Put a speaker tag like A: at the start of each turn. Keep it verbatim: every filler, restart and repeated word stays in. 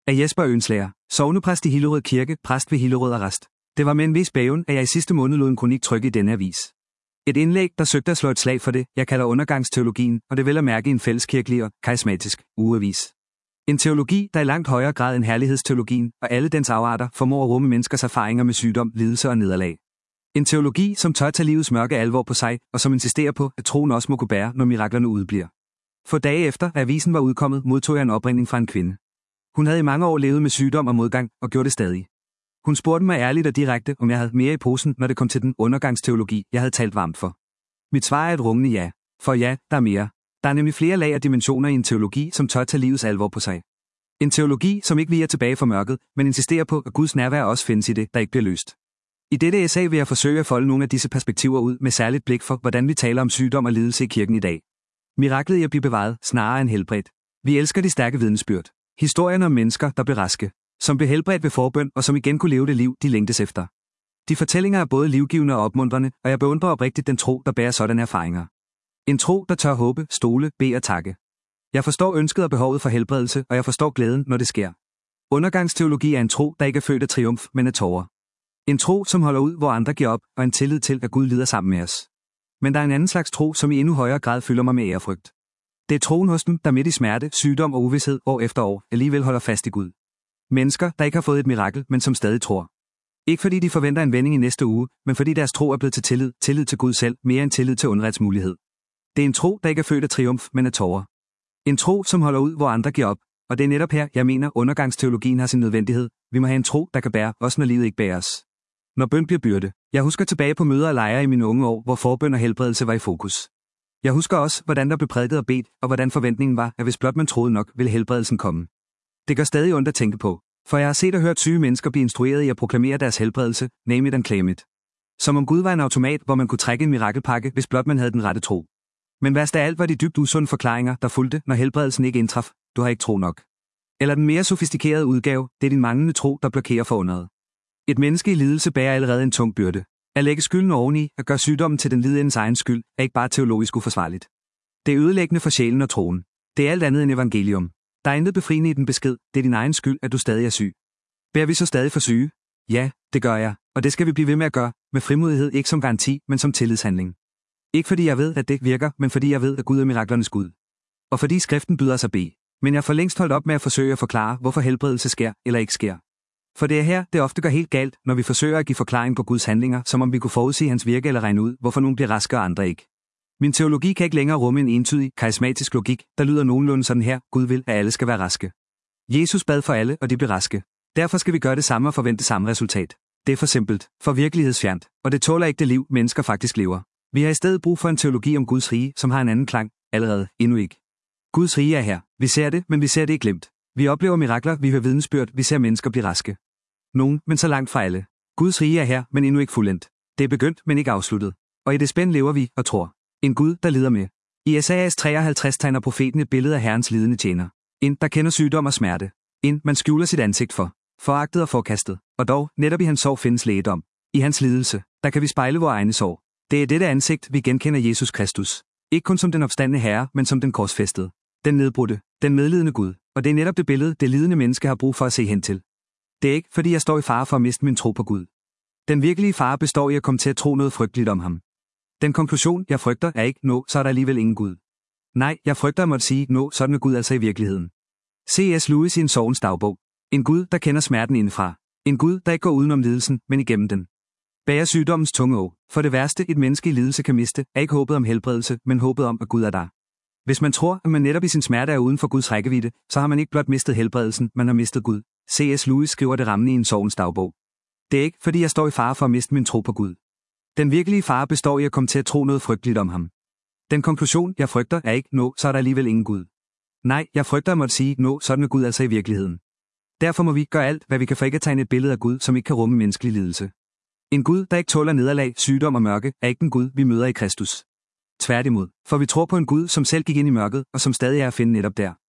A: Af Jesper Ønslager, sognepræst i Hillerød Kirke, præst ved Hillerød Arrest. Det var med en vis bæven, at jeg i sidste måned lod en kronik trykke i denne avis. Et indlæg, der søgte at slå et slag for det, jeg kalder undergangsteologien, og det vel at mærke i en fælleskirkelig og karismatisk ugeavis. En teologi, der i langt højere grad end herlighedsteologien og alle dens afarter formår at rumme menneskers erfaringer med sygdom, lidelse og nederlag. En teologi, som tør tage livets mørke alvor på sig, og som insisterer på, at troen også må kunne bære, når miraklerne udebliver. For dage efter, at avisen var udkommet, modtog jeg en opringning fra en kvinde. Hun havde i mange år levet med sygdom og modgang, og gjorde det stadig. Hun spurgte mig ærligt og direkte, om jeg havde mere i posen, når det kom til den undergangsteologi, jeg havde talt varmt for. Mit svar er et rungende ja. For ja, der er mere. Der er nemlig flere lag og dimensioner i en teologi, som tør tage livets alvor på sig. En teologi, som ikke viger tilbage for mørket, men insisterer på, at Guds nærvær også findes i det, der ikke bliver løst. I dette essay vil jeg forsøge at folde nogle af disse perspektiver ud med særligt blik for, hvordan vi taler om sygdom og lidelse i kirken i dag. Miraklet i at blive bevaret, snarere end helbredt. Vi elsker de stærke vidnesbyrd. Historierne om mennesker, der blev raske, som blev helbredt ved forbøn og som igen kunne leve det liv, de længtes efter. De fortællinger er både livgivende og opmuntrende, og jeg beundrer oprigtigt den tro, der bærer sådanne erfaringer. En tro, der tør håbe, stole, bede og takke. Jeg forstår ønsket og behovet for helbredelse, og jeg forstår glæden, når det sker. Undergangsteologi er en tro, der ikke er født af triumf, men af tårer. En tro, som holder ud, hvor andre giver op, og en tillid til, at Gud lider sammen med os. Men der er en anden slags tro, som i endnu højere grad fylder mig med ærefrygt. Det er troen hos dem, der midt i smerte, sygdom og uvished år efter år alligevel holder fast i Gud. Mennesker, der ikke har fået et mirakel, men som stadig tror. Ikke fordi de forventer en vending i næste uge, men fordi deres tro er blevet til tillid, tillid til Gud selv, mere end tillid til undretsmulighed. Det er en tro, der ikke er født af triumf, men af tårer. En tro, som holder ud, hvor andre giver op, og det er netop her, jeg mener, undergangsteologien har sin nødvendighed. Vi må have en tro, der kan bære, også når livet ikke bærer os. Når bøn bliver byrde. Jeg husker tilbage på møder og lejre i mine unge år, hvor forbøn og helbredelse var i fokus. Jeg husker også, hvordan der blev prædiket og bedt, og hvordan forventningen var, at hvis blot man troede nok, ville helbredelsen komme. Det gør stadig ondt at tænke på, for jeg har set og hørt syge mennesker blive instrueret i at proklamere deres helbredelse, name it and claim it. Som om Gud var en automat, hvor man kunne trække en mirakelpakke, hvis blot man havde den rette tro. Men værst af alt var de dybt usunde forklaringer, der fulgte, når helbredelsen ikke indtraf. Du har ikke tro nok. Eller den mere sofistikerede udgave, det er din manglende tro, der blokerer for underet. Et menneske i lidelse bærer allerede en tung byrde. At lægge skylden oveni og gøre sygdommen til den lidendes egen skyld, er ikke bare teologisk uforsvarligt. Det er ødelæggende for sjælen og troen. Det er alt andet end evangelium. Der er intet befriende i den besked, det er din egen skyld, at du stadig er syg. Bærer vi så stadig for syge? Ja, det gør jeg, og det skal vi blive ved med at gøre, med frimodighed ikke som garanti, men som tillidshandling. Ikke fordi jeg ved, at det virker, men fordi jeg ved, at Gud er miraklernes Gud. Og fordi skriften byder os at bede. Men jeg får længst holdt op med at forsøge at forklare, hvorfor helbredelse sker eller ikke sker. For det er her, det ofte går helt galt, når vi forsøger at give forklaring på Guds handlinger, som om vi kunne forudsige hans virke eller regne ud, hvorfor nogen bliver raske og andre ikke. Min teologi kan ikke længere rumme en entydig, karismatisk logik, der lyder nogenlunde sådan her: Gud vil, at alle skal være raske. Jesus bad for alle, og de blev raske. Derfor skal vi gøre det samme og forvente samme resultat. Det er for simpelt, for virkelighedsfjernt, og det tåler ikke det liv, mennesker faktisk lever. Vi har i stedet brug for en teologi om Guds rige, som har en anden klang, allerede, endnu ikke. Guds rige er her. Vi ser det, men vi ser det ikke glemt. Vi oplever mirakler, vi hører vidnesbyrd, vi ser mennesker blive raske. Nogen, men så langt fra alle. Guds rige er her, men endnu ikke fuldendt. Det er begyndt, men ikke afsluttet. Og i det spænd lever vi og tror. En Gud, der lider med. I Esajas treoghalvtreds tegner profeten et billede af Herrens lidende tjener. En, der kender sygdom og smerte. En, man skjuler sit ansigt for. Foragtet og forkastet. Og dog, netop i hans sorg findes lægedom. I hans lidelse, der kan vi spejle vores egne sorg. Det er dette ansigt, vi genkender Jesus Kristus. Ikke kun som den opstandne Herre, men som den korsfæstede. Den nedbrudte, den medlidende Gud. Og det er netop det billede, det lidende menneske har brug for at se hen til. Det er ikke, fordi jeg står i fare for at miste min tro på Gud. Den virkelige fare består i at komme til at tro noget frygteligt om ham. Den konklusion, jeg frygter, er ikke, nå, så er der alligevel ingen Gud. Nej, jeg frygter at måtte sige, nå, sådan er Gud altså i virkeligheden. C S Lewis i en sorgens dagbog. En Gud, der kender smerten indefra. En Gud, der ikke går udenom lidelsen, men igennem den. Bærer sygdommens tunge å. For det værste, et menneske i lidelse kan miste, er ikke håbet om helbredelse, men håbet om, at Gud er der. Hvis man tror, at man netop i sin smerte er uden for Guds rækkevidde, så har man ikke blot mistet helbredelsen, man har mistet Gud. C S Lewis skriver det rammende i en sorgens dagbog. Det er ikke, fordi jeg står i fare for at miste min tro på Gud. Den virkelige fare består i at komme til at tro noget frygteligt om ham. Den konklusion, jeg frygter, er ikke, nå, så er der alligevel ingen Gud. Nej, jeg frygter at måtte sige, nå, sådan er Gud altså i virkeligheden. Derfor må vi gøre alt, hvad vi kan for ikke at tegne et billede af Gud, som ikke kan rumme menneskelig lidelse. En Gud, der ikke tåler nederlag, sygdom og mørke, er ikke den Gud, vi møder i Kristus. Tværtimod, for vi tror på en Gud, som selv gik ind i mørket, og som stadig er at finde netop der.